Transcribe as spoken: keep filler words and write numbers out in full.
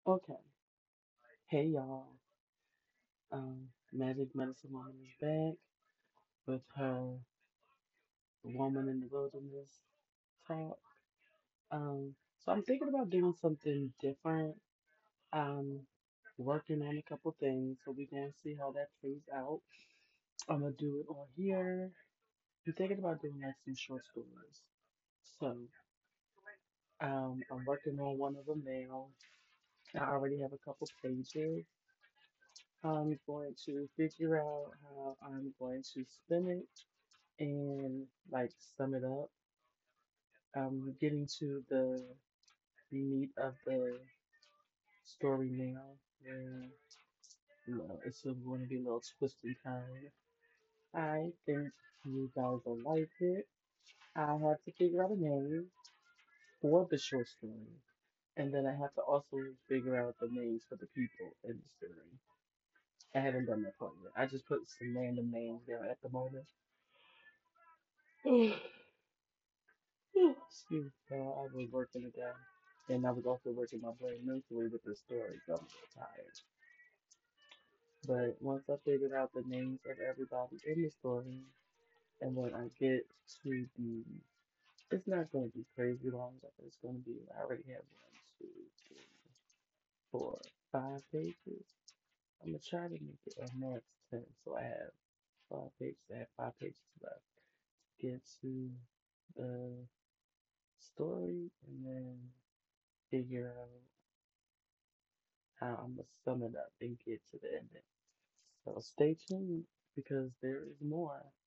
Okay. Hey y'all. Um, Magic Medicine Woman is back with her Woman in the Wilderness talk. Um, so I'm thinking about doing something different. Um, working on a couple things, so we're gonna see how that plays out. I'm gonna do it on here. I'm thinking about doing like some short stories. So, um, I'm working on one of them now. I already have a couple pages. I'm going to figure out how I'm going to spin it and like sum it up. I'm getting to the meat of the story now, where you know it's going to be a little twist and turn. I think you guys will like it. I have to figure out a name for the short story, and then I have to also figure out the names for the people in the story. I haven't done that part yet. I just put some random names there at the moment. Excuse me. So I was working today, and I was also working my brain mentally with the story, so I'm a little tired. But once I figured out the names of everybody in the story, and when I get to the, it's not going to be crazy long, but it's going to be, I already have one, two, three, four, five pages. I'm going to try to make it a max ten, so I have five pages, I have five pages left. Get to the story, and then figure out how I'm gonna sum it up and get to the ending. So stay tuned because there is more.